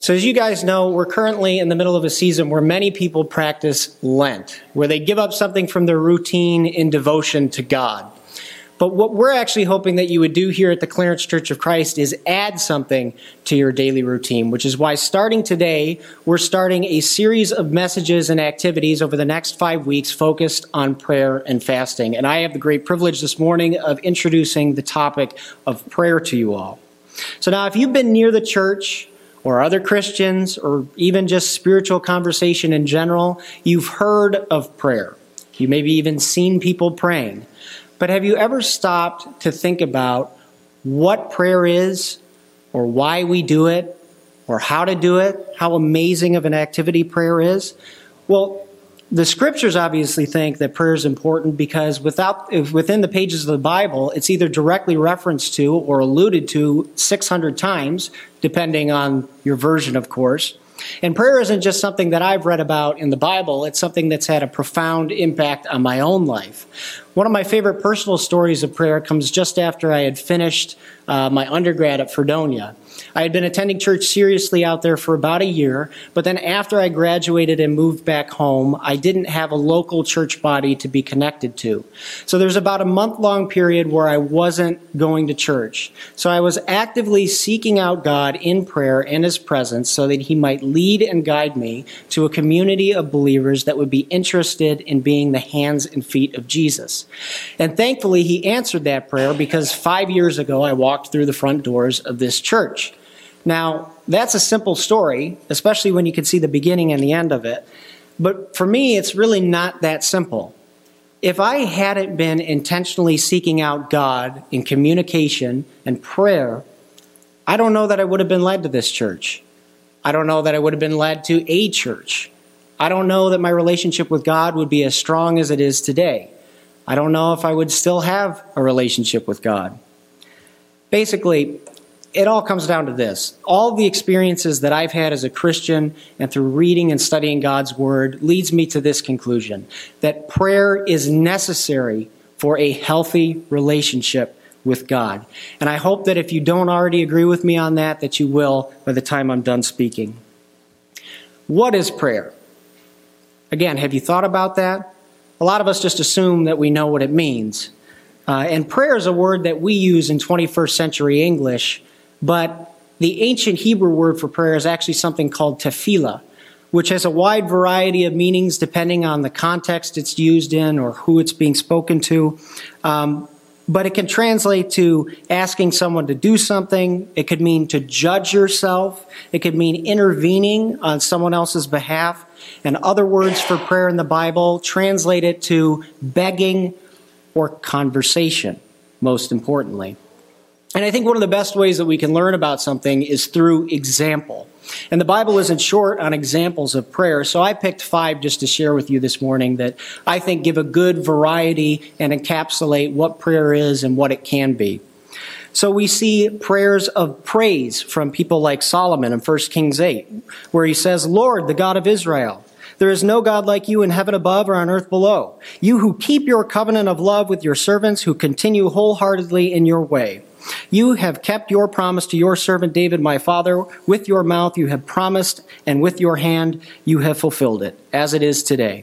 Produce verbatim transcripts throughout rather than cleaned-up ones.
So as you guys know, we're currently in the middle of a season where many people practice Lent, where they give up something from their routine in devotion to God. But what we're actually hoping that you would do here at the Clarence Church of Christ is add something to your daily routine, which is why starting today, we're starting a series of messages and activities over the next five weeks focused on prayer and fasting. And I have the great privilege this morning of introducing the topic of prayer to you all. So now, if you've been near the church, or other Christians, or even just spiritual conversation in general, you've heard of prayer. You maybe even seen people praying. But have you ever stopped to think about what prayer is, or why we do it, or how to do it, how amazing of an activity prayer is? Well, the scriptures obviously think that prayer is important because without, if within the pages of the Bible, it's either directly referenced to or alluded to six hundred times, depending on your version, of course. And prayer isn't just something that I've read about in the Bible. It's something that's had a profound impact on my own life. One of my favorite personal stories of prayer comes just after I had finished uh, my undergrad at Fredonia. I had been attending church seriously out there for about a year, but then after I graduated and moved back home, I didn't have a local church body to be connected to. So there's about a month-long period where I wasn't going to church. So I was actively seeking out God in prayer and His presence so that He might lead and guide me to a community of believers that would be interested in being the hands and feet of Jesus. And thankfully, He answered that prayer because five years ago, I walked through the front doors of this church. Now, that's a simple story, especially when you can see the beginning and the end of it. But for me, it's really not that simple. If I hadn't been intentionally seeking out God in communication and prayer, I don't know that I would have been led to this church. I don't know that I would have been led to a church. I don't know that my relationship with God would be as strong as it is today. I don't know if I would still have a relationship with God. Basically, it all comes down to this. All the experiences that I've had as a Christian and through reading and studying God's Word leads me to this conclusion, that prayer is necessary for a healthy relationship with God. And I hope that if you don't already agree with me on that, that you will by the time I'm done speaking. What is prayer? Again, have you thought about that? A lot of us just assume that we know what it means. Uh, and prayer is a word that we use in twenty-first century English, but the ancient Hebrew word for prayer is actually something called tefillah, which has a wide variety of meanings depending on the context it's used in or who it's being spoken to. Um, but it can translate to asking someone to do something. It could mean to judge yourself. It could mean intervening on someone else's behalf. And other words for prayer in the Bible translate it to begging or conversation, most importantly. And I think one of the best ways that we can learn about something is through example. And the Bible isn't short on examples of prayer, so I picked five just to share with you this morning that I think give a good variety and encapsulate what prayer is and what it can be. So we see prayers of praise from people like Solomon in First Kings eight, where he says, "Lord, the God of Israel, there is no God like you in heaven above or on earth below. You who keep your covenant of love with your servants, who continue wholeheartedly in your way. You have kept your promise to your servant David, my father. With your mouth you have promised, and with your hand you have fulfilled it, as it is today."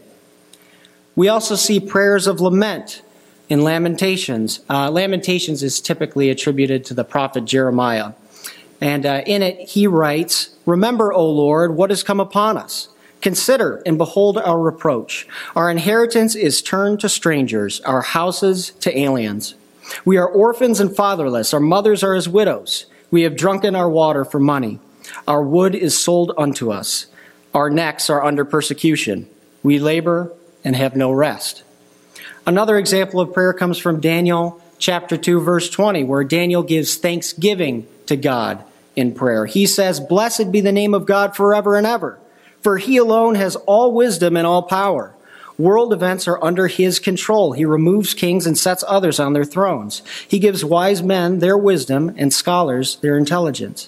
We also see prayers of lament in Lamentations. Uh, Lamentations is typically attributed to the prophet Jeremiah. And uh, in it he writes, "Remember, O Lord, what has come upon us. Consider and behold our reproach. Our inheritance is turned to strangers, our houses to aliens. We are orphans and fatherless. Our mothers are as widows. We have drunken our water for money. Our wood is sold unto us. Our necks are under persecution. We labor and have no rest." Another example of prayer comes from Daniel chapter two, verse twenty, where Daniel gives thanksgiving to God in prayer. He says, "Blessed be the name of God forever and ever, for He alone has all wisdom and all power. World events are under His control. He removes kings and sets others on their thrones. He gives wise men their wisdom and scholars their intelligence."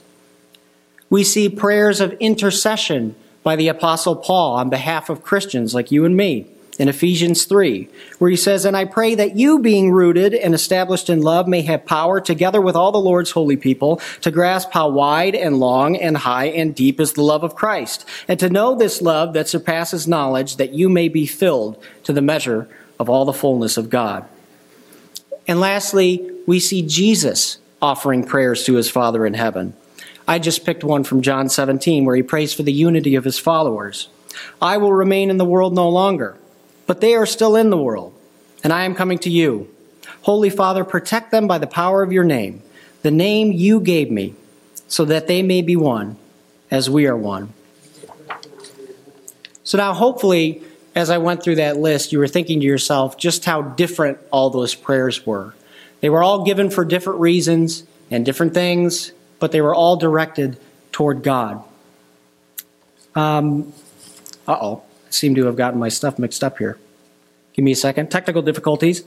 We see prayers of intercession by the Apostle Paul on behalf of Christians like you and me in Ephesians three, where he says, "And I pray that you, being rooted and established in love, may have power, together with all the Lord's holy people, to grasp how wide and long and high and deep is the love of Christ, and to know this love that surpasses knowledge, that you may be filled to the measure of all the fullness of God." And lastly, we see Jesus offering prayers to his Father in heaven. I just picked one from John seventeen, where he prays for the unity of his followers. "I will remain in the world no longer, but they are still in the world, and I am coming to you. Holy Father, protect them by the power of your name, the name you gave me, so that they may be one, as we are one." So now, hopefully, as I went through that list, you were thinking to yourself just how different all those prayers were. They were all given for different reasons and different things, but they were all directed toward God. Um, uh-oh, I seem to have gotten my stuff mixed up here. Give me a second. Technical difficulties.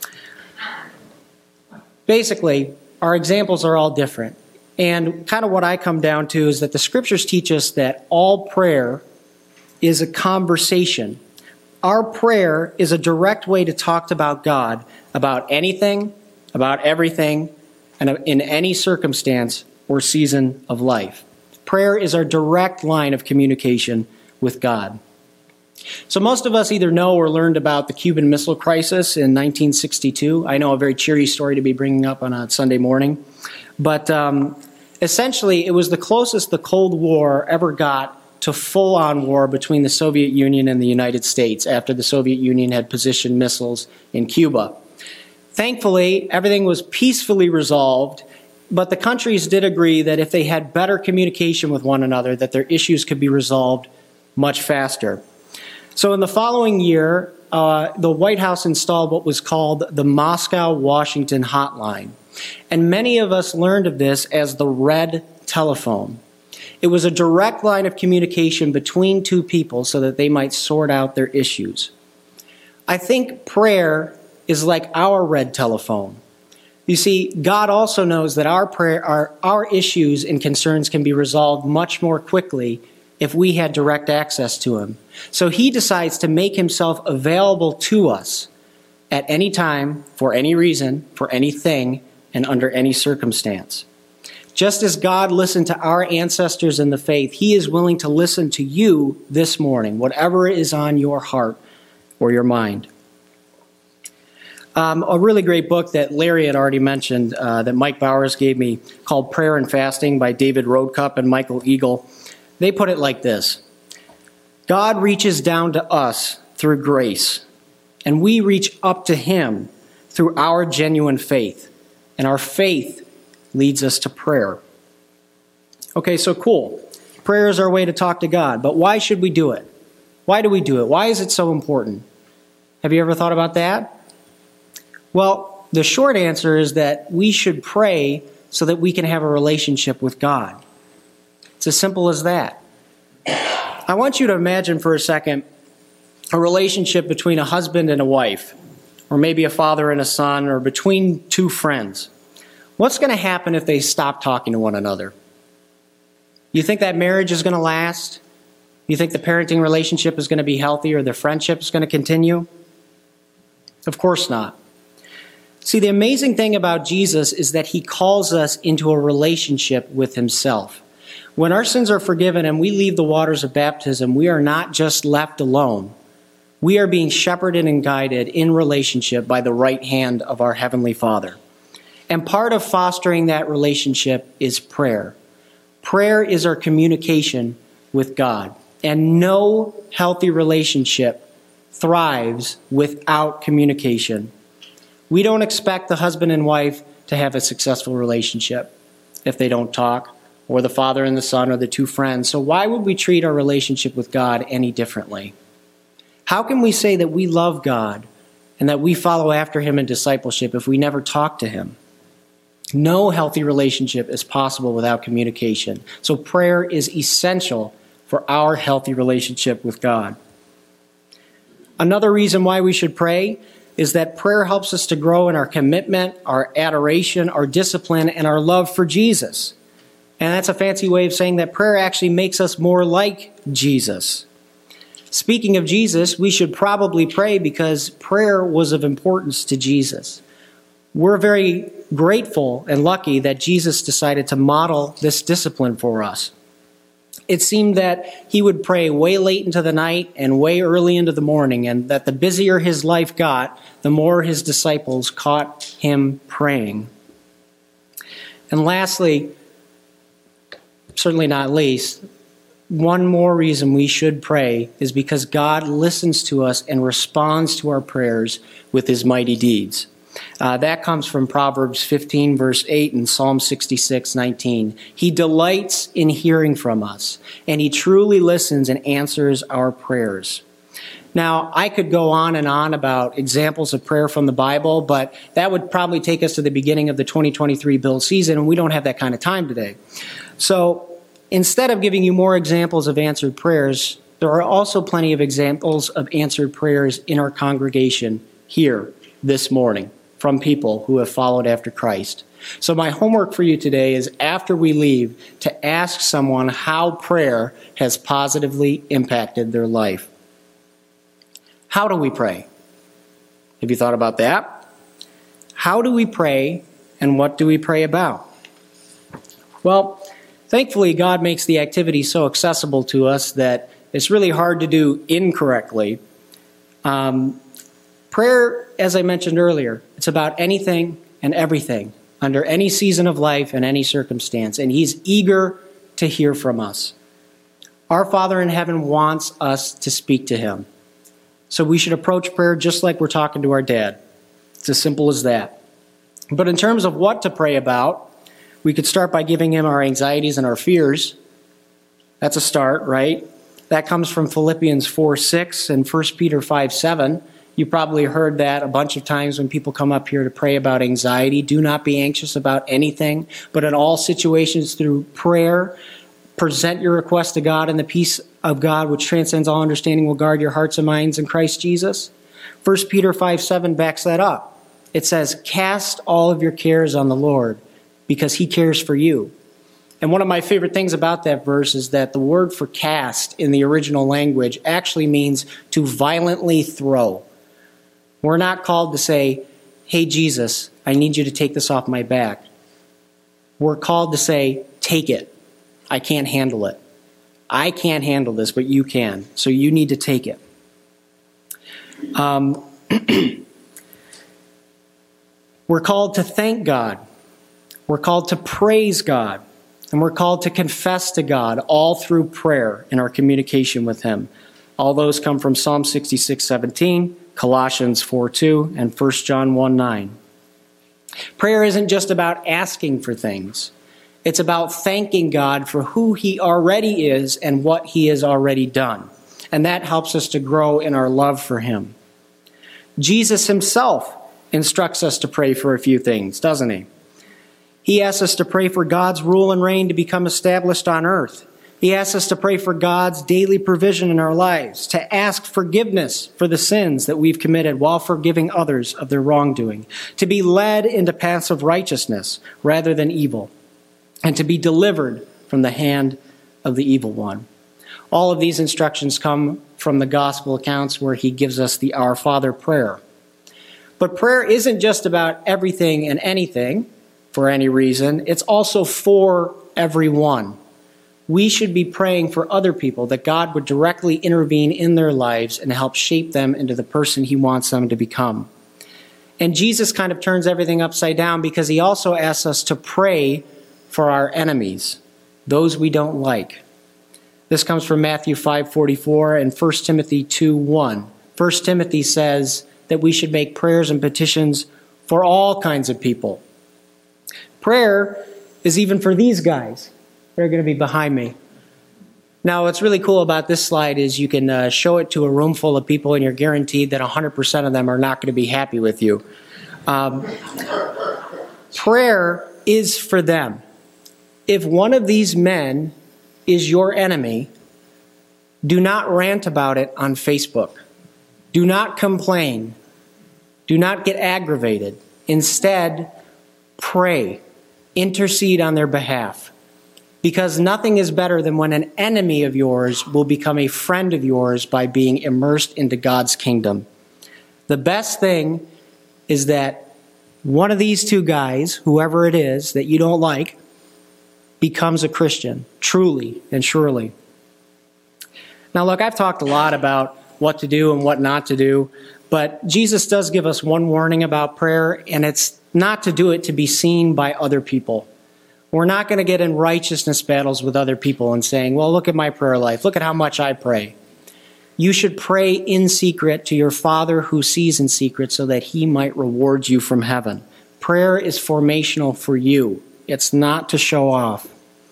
Basically, our examples are all different. And kind of what I come down to is that the scriptures teach us that all prayer is a conversation. Our prayer is a direct way to talk about God about anything, about everything, and in any circumstance or season of life. Prayer is our direct line of communication with God. So most of us either know or learned about the Cuban Missile Crisis in nineteen sixty-two. I know a very cheery story to be bringing up on a Sunday morning. But um, essentially, it was the closest the Cold War ever got to full-on war between the Soviet Union and the United States after the Soviet Union had positioned missiles in Cuba. Thankfully, everything was peacefully resolved, but the countries did agree that if they had better communication with one another, that their issues could be resolved much faster. So in the following year, uh, the White House installed what was called the Moscow-Washington Hotline. And many of us learned of this as the red telephone. It was a direct line of communication between two people so that they might sort out their issues. I think prayer is like our red telephone. You see, God also knows that our prayer, our, our issues and concerns can be resolved much more quickly if we had direct access to him. So he decides to make himself available to us at any time, for any reason, for anything, and under any circumstance. Just as God listened to our ancestors in the faith, he is willing to listen to you this morning, whatever is on your heart or your mind. Um, a really great book that Larry had already mentioned, uh, that Mike Bowers gave me, called Prayer and Fasting by David Roadcup and Michael Eagle. They put it like this: God reaches down to us through grace, and we reach up to him through our genuine faith, and our faith leads us to prayer. Okay, so cool. Prayer is our way to talk to God, but why should we do it? Why do we do it? Why is it so important? Have you ever thought about that? Well, the short answer is that we should pray so that we can have a relationship with God. It's as simple as that. I want you to imagine for a second a relationship between a husband and a wife, or maybe a father and a son, or between two friends. What's going to happen if they stop talking to one another? You think that marriage is going to last? You think the parenting relationship is going to be healthy, or the friendship is going to continue? Of course not. See, the amazing thing about Jesus is that he calls us into a relationship with himself. When our sins are forgiven and we leave the waters of baptism, we are not just left alone. We are being shepherded and guided in relationship by the right hand of our Heavenly Father. And part of fostering that relationship is prayer. Prayer is our communication with God. And no healthy relationship thrives without communication. We don't expect the husband and wife to have a successful relationship if they don't talk, or the father and the son, or the two friends. So why would we treat our relationship with God any differently? How can we say that we love God and that we follow after him in discipleship if we never talk to him? No healthy relationship is possible without communication. So prayer is essential for our healthy relationship with God. Another reason why we should pray is that prayer helps us to grow in our commitment, our adoration, our discipline, and our love for Jesus. And that's a fancy way of saying that prayer actually makes us more like Jesus. Speaking of Jesus, we should probably pray because prayer was of importance to Jesus. We're very grateful and lucky that Jesus decided to model this discipline for us. It seemed that he would pray way late into the night and way early into the morning, and that the busier his life got, the more his disciples caught him praying. And lastly, certainly not least, one more reason we should pray is because God listens to us and responds to our prayers with his mighty deeds. Uh, that comes from Proverbs fifteen, verse eight, and Psalm sixty-six, nineteen. He delights in hearing from us, and he truly listens and answers our prayers. Now, I could go on and on about examples of prayer from the Bible, but that would probably take us to the beginning of the twenty twenty-three bill season, and we don't have that kind of time today. So instead of giving you more examples of answered prayers, there are also plenty of examples of answered prayers in our congregation here this morning from people who have followed after Christ. So my homework for you today is, after we leave, to ask someone how prayer has positively impacted their life. How do we pray? Have you thought about that? How do we pray, and what do we pray about? Well, thankfully, God makes the activity so accessible to us that it's really hard to do incorrectly. Um, prayer, as I mentioned earlier, it's about anything and everything, under any season of life and any circumstance, and he's eager to hear from us. Our Father in heaven wants us to speak to him. So we should approach prayer just like we're talking to our dad. It's as simple as that. But in terms of what to pray about, we could start by giving him our anxieties and our fears. That's a start, right? That comes from Philippians four six and First Peter five seven. You probably heard that a bunch of times when people come up here to pray about anxiety. Do not be anxious about anything, but in all situations through prayer, present your request to God, and the peace of God, which transcends all understanding, will guard your hearts and minds in Christ Jesus. First Peter five seven backs that up. It says, cast all of your cares on the Lord, because he cares for you. And one of my favorite things about that verse is that the word for cast in the original language actually means to violently throw. We're not called to say, hey, Jesus, I need you to take this off my back. We're called to say, take it. I can't handle it. I can't handle this, but you can. So you need to take it. Um, we're called to thank God. We're called to praise God. And we're called to confess to God, all through prayer in our communication with him. All those come from Psalm sixty-six seventeen, Colossians four two, and First John one nine. Prayer isn't just about asking for things. It's about thanking God for who he already is and what he has already done. And that helps us to grow in our love for him. Jesus himself instructs us to pray for a few things, doesn't he? He asks us to pray for God's rule and reign to become established on earth. He asks us to pray for God's daily provision in our lives, to ask forgiveness for the sins that we've committed while forgiving others of their wrongdoing, to be led into paths of righteousness rather than evil, and to be delivered from the hand of the evil one. All of these instructions come from the gospel accounts where he gives us the Our Father prayer. But prayer isn't just about everything and anything for any reason. It's also for everyone. We should be praying for other people, that God would directly intervene in their lives and help shape them into the person he wants them to become. And Jesus kind of turns everything upside down, because he also asks us to pray for our enemies, those we don't like. This comes from Matthew five forty-four and First Timothy two one. First Timothy says that we should make prayers and petitions for all kinds of people. Prayer is even for these guys. They're going to be behind me. Now, what's really cool about this slide is you can uh, show it to a room full of people, and you're guaranteed that one hundred percent of them are not going to be happy with you. Um, prayer is for them. If one of these men is your enemy, do not rant about it on Facebook. Do not complain. Do not get aggravated. Instead, pray. Intercede on their behalf. Because nothing is better than when an enemy of yours will become a friend of yours by being immersed into God's kingdom. The best thing is that one of these two guys, whoever it is that you don't like, becomes a Christian, truly and surely. Now look, I've talked a lot about what to do and what not to do, but Jesus does give us one warning about prayer, and it's not to do it to be seen by other people. We're not going to get in righteousness battles with other people and saying, well, look at my prayer life. Look at how much I pray. You should pray in secret to your Father who sees in secret so that he might reward you from heaven. Prayer is formational for you. It's not to show off.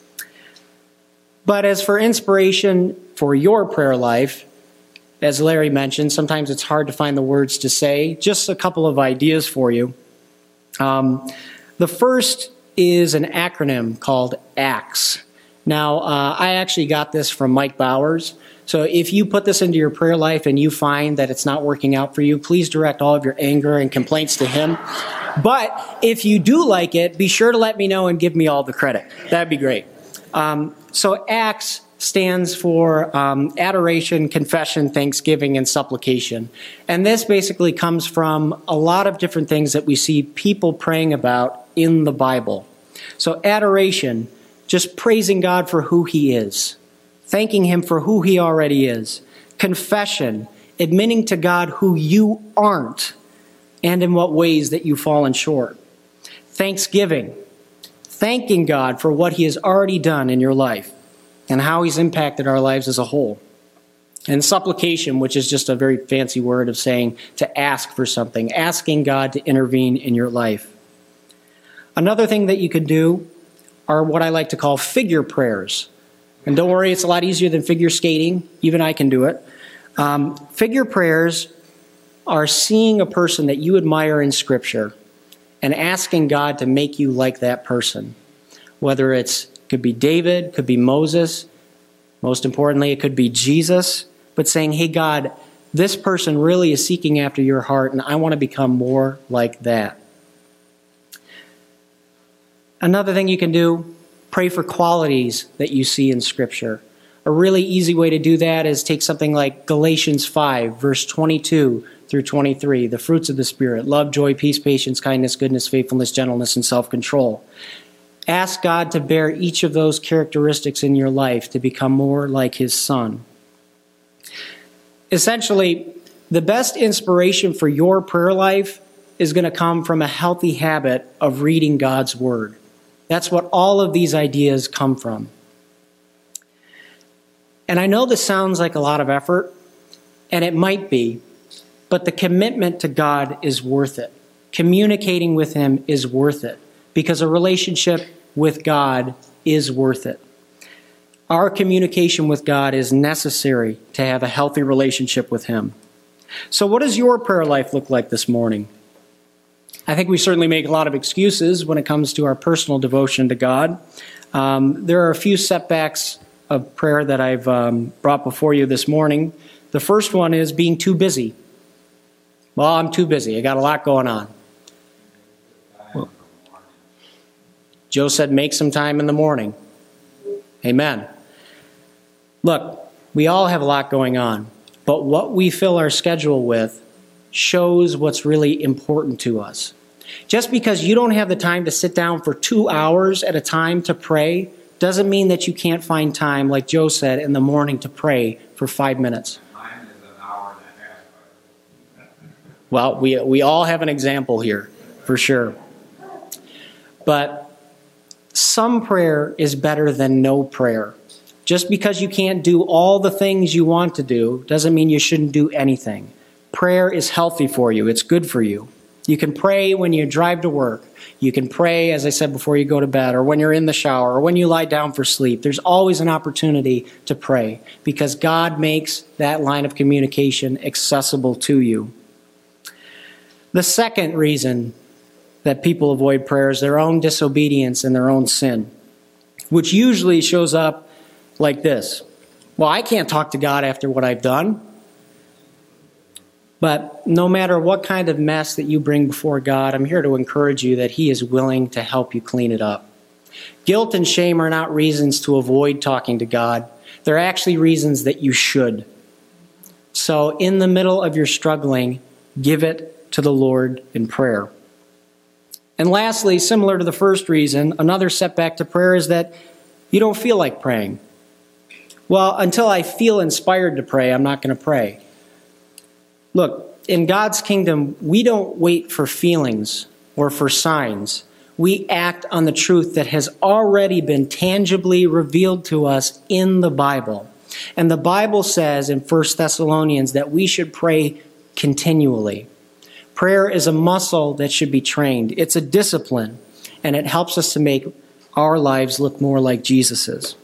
But as for inspiration for your prayer life, as Larry mentioned, sometimes it's hard to find the words to say. Just a couple of ideas for you. Um, the first is an acronym called ACTS. Now, uh, I actually got this from Mike Bowers. So if you put this into your prayer life and you find that it's not working out for you, please direct all of your anger and complaints to him. But if you do like it, be sure to let me know and give me all the credit. That'd be great. Um, so ACTS stands for um, adoration, confession, thanksgiving, and supplication. And this basically comes from a lot of different things that we see people praying about in the Bible. So adoration, just praising God for who he is, thanking him for who he already is. Confession, admitting to God who you aren't and in what ways that you've fallen short. Thanksgiving, thanking God for what he has already done in your life and how he's impacted our lives as a whole. And supplication, which is just a very fancy word of saying to ask for something, asking God to intervene in your life. Another thing that you could do are what I like to call figure prayers. And don't worry, it's a lot easier than figure skating. Even I can do it. Um, figure prayers are seeing a person that you admire in Scripture and asking God to make you like that person. Whether it's could be David, could be Moses, most importantly, it could be Jesus, but saying, hey, God, this person really is seeking after your heart, and I want to become more like that. Another thing you can do, pray for qualities that you see in Scripture. A really easy way to do that is take something like Galatians five, verse twenty-two through twenty-three, the fruits of the Spirit, love, joy, peace, patience, kindness, goodness, faithfulness, gentleness, and self-control. Ask God to bear each of those characteristics in your life to become more like his Son. Essentially, the best inspiration for your prayer life is going to come from a healthy habit of reading God's Word. That's what all of these ideas come from. And I know this sounds like a lot of effort, and it might be, but the commitment to God is worth it. Communicating with him is worth it, because a relationship with God is worth it. Our communication with God is necessary to have a healthy relationship with him. So what does your prayer life look like this morning? I think we certainly make a lot of excuses when it comes to our personal devotion to God. Um, there are a few setbacks of prayer that I've um, brought before you this morning. The first one is being too busy. Well, I'm too busy. I got a lot going on. Well, Joe said make some time in the morning. Amen. Look, we all have a lot going on, but what we fill our schedule with shows what's really important to us. Just because you don't have the time to sit down for two hours at a time to pray doesn't mean that you can't find time, like Joe said, in the morning to pray for five minutes. Mine is an hour and a half. Well, we, we all have an example here, for sure. But some prayer is better than no prayer. Just because you can't do all the things you want to do doesn't mean you shouldn't do anything. Prayer is healthy for you. It's good for you. You can pray when you drive to work. You can pray, as I said, before you go to bed, or when you're in the shower, or when you lie down for sleep. There's always an opportunity to pray because God makes that line of communication accessible to you. The second reason that people avoid prayer is their own disobedience and their own sin, which usually shows up like this. Well, I can't talk to God after what I've done. But no matter what kind of mess that you bring before God, I'm here to encourage you that he is willing to help you clean it up. Guilt and shame are not reasons to avoid talking to God. They're actually reasons that you should. So in the middle of your struggling, give it to the Lord in prayer. And lastly, similar to the first reason, another setback to prayer is that you don't feel like praying. Well, until I feel inspired to pray, I'm not going to pray. Look, in God's kingdom, we don't wait for feelings or for signs. We act on the truth that has already been tangibly revealed to us in the Bible. And the Bible says in First Thessalonians that we should pray continually. Prayer is a muscle that should be trained. It's a discipline, and it helps us to make our lives look more like Jesus's.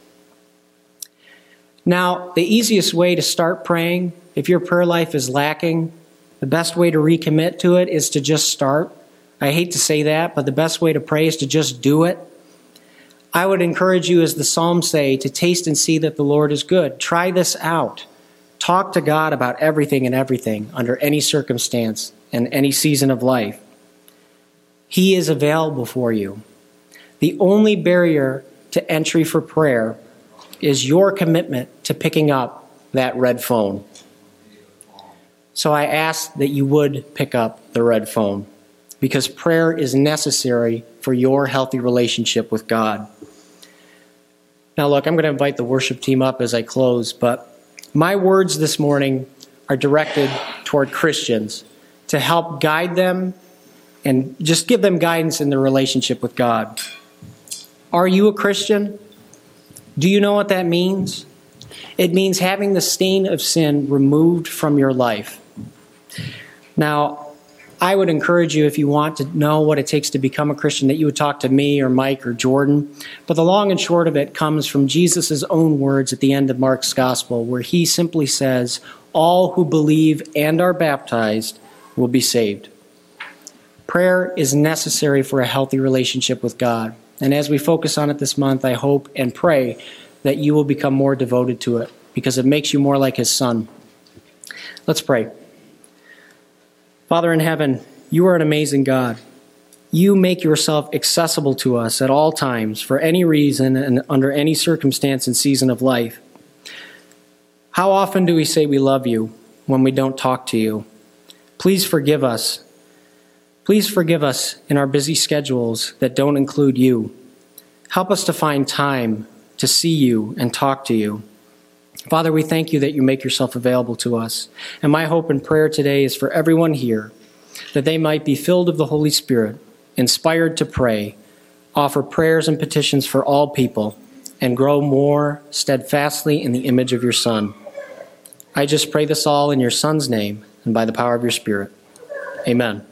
Now, the easiest way to start praying, if your prayer life is lacking, the best way to recommit to it is to just start. I hate to say that, but the best way to pray is to just do it. I would encourage you, as the Psalms say, to taste and see that the Lord is good. Try this out. Talk to God about everything and everything under any circumstance and any season of life. He is available for you. The only barrier to entry for prayer is your commitment to picking up that red phone. So I ask that you would pick up the red phone, because prayer is necessary for your healthy relationship with God. Now look, I'm going to invite the worship team up as I close, but my words this morning are directed toward Christians to help guide them and just give them guidance in their relationship with God. Are you a Christian? Do you know what that means? It means having the stain of sin removed from your life. Now, I would encourage you, if you want to know what it takes to become a Christian, that you would talk to me or Mike or Jordan. But the long and short of it comes from Jesus' own words at the end of Mark's Gospel, where he simply says, all who believe and are baptized will be saved. Prayer is necessary for a healthy relationship with God. And as we focus on it this month, I hope and pray that you will become more devoted to it, because it makes you more like his Son. Let's pray. Father in heaven, you are an amazing God. You make yourself accessible to us at all times, for any reason and under any circumstance and season of life. How often do we say we love you when we don't talk to you? Please forgive us. Please forgive us in our busy schedules that don't include you. Help us to find time to see you and talk to you. Father, we thank you that you make yourself available to us. And my hope and prayer today is for everyone here, that they might be filled of the Holy Spirit, inspired to pray, offer prayers and petitions for all people, and grow more steadfastly in the image of your Son. I just pray this all in your Son's name and by the power of your Spirit. Amen.